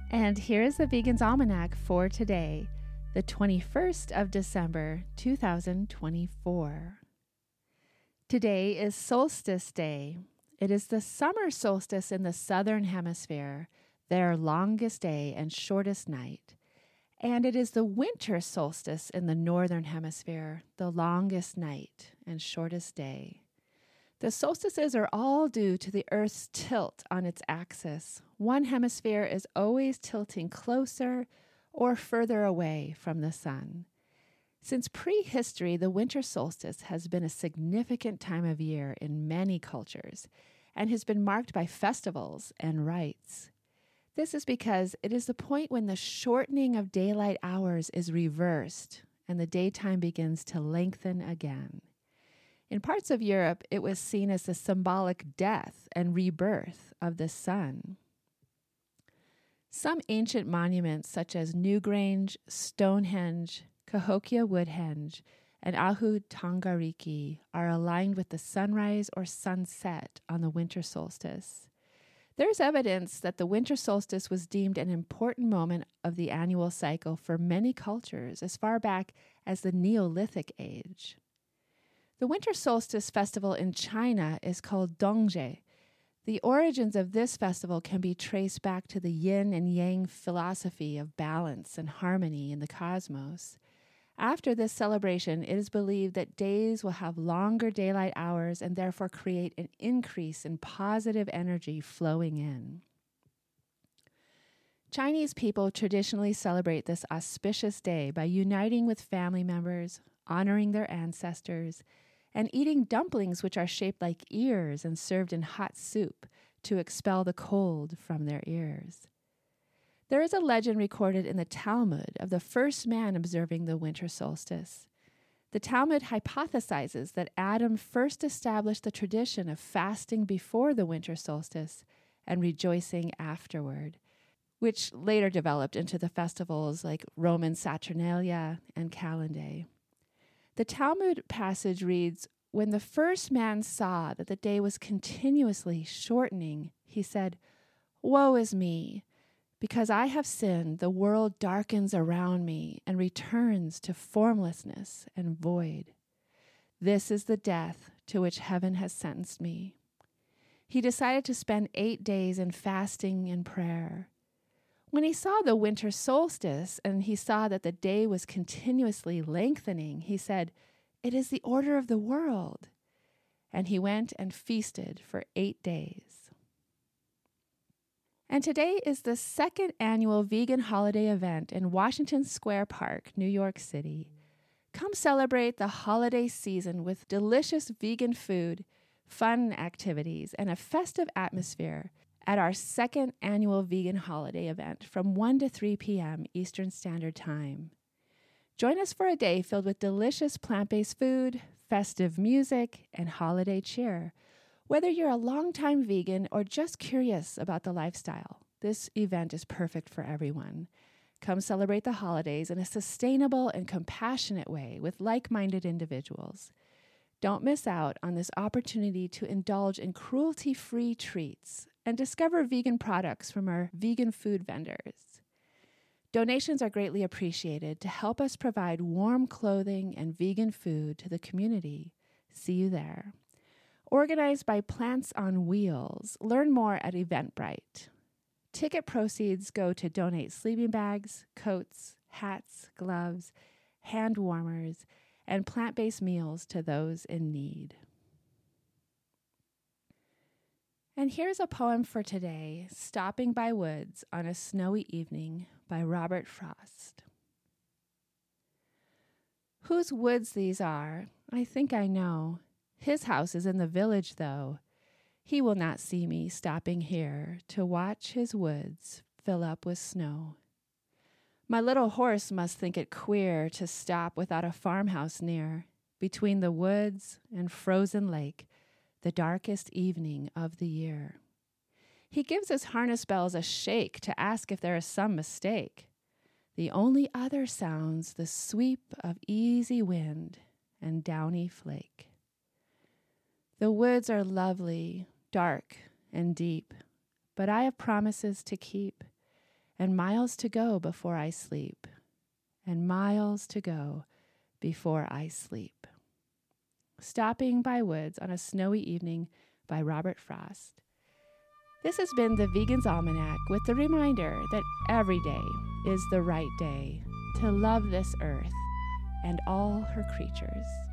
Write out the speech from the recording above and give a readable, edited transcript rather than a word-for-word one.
And here's the Vegan's Almanac for today, the 21st of December, 2024. Today is Solstice Day. It is the summer solstice in the southern hemisphere, their longest day and shortest night. And it is the winter solstice in the northern hemisphere, the longest night and shortest day. The solstices are all due to the Earth's tilt on its axis. One hemisphere is always tilting closer or further away from the sun. Since prehistory, the winter solstice has been a significant time of year in many cultures and has been marked by festivals and rites. This is because it is the point when the shortening of daylight hours is reversed and the daytime begins to lengthen again. In parts of Europe, it was seen as the symbolic death and rebirth of the sun. Some ancient monuments, such as Newgrange, Stonehenge, Cahokia Woodhenge, and Ahu Tongariki, are aligned with the sunrise or sunset on the winter solstice. There's evidence that the winter solstice was deemed an important moment of the annual cycle for many cultures as far back as the Neolithic age. The winter solstice festival in China is called Dongzhi. The origins of this festival can be traced back to the yin and yang philosophy of balance and harmony in the cosmos. After this celebration, it is believed that days will have longer daylight hours and therefore create an increase in positive energy flowing in. Chinese people traditionally celebrate this auspicious day by uniting with family members, honoring their ancestors, and eating dumplings which are shaped like ears and served in hot soup to expel the cold from their ears. There is a legend recorded in the Talmud of the first man observing the winter solstice. The Talmud hypothesizes that Adam first established the tradition of fasting before the winter solstice and rejoicing afterward, which later developed into the festivals like Roman Saturnalia and Calendar. The Talmud passage reads, "When the first man saw that the day was continuously shortening, he said, 'Woe is me! Because I have sinned, the world darkens around me and returns to formlessness and void. This is the death to which heaven has sentenced me.' He decided to spend 8 days in fasting and prayer. When he saw the winter solstice and he saw that the day was continuously lengthening, he said, 'It is the order of the world.' And he went and feasted for 8 days. And today is the second annual vegan holiday event in Washington Square Park, New York City. Come celebrate the holiday season with delicious vegan food, fun activities, and a festive atmosphere at our second annual vegan holiday event from 1 to 3 p.m. Eastern Standard Time. Join us for a day filled with delicious plant-based food, festive music, and holiday cheer. Whether you're a longtime vegan or just curious about the lifestyle, this event is perfect for everyone. Come celebrate the holidays in a sustainable and compassionate way with like-minded individuals. Don't miss out on this opportunity to indulge in cruelty-free treats and discover vegan products from our vegan food vendors. Donations are greatly appreciated to help us provide warm clothing and vegan food to the community. See you there. Organized by Plants on Wheels. Learn more at Eventbrite. Ticket proceeds go to donate sleeping bags, coats, hats, gloves, hand warmers, and plant-based meals to those in need. And here's a poem for today, Stopping by Woods on a Snowy Evening by Robert Frost. Whose woods these are, I think I know. His house is in the village, though. He will not see me stopping here to watch his woods fill up with snow. My little horse must think it queer to stop without a farmhouse near, between the woods and frozen lake, the darkest evening of the year. He gives his harness bells a shake to ask if there is some mistake. The only other sounds the sweep of easy wind and downy flake. The woods are lovely, dark, and deep, but I have promises to keep, and miles to go before I sleep, and miles to go before I sleep. Stopping by Woods on a Snowy Evening by Robert Frost. This has been the Vegan's Almanac with the reminder that every day is the right day to love this earth and all her creatures.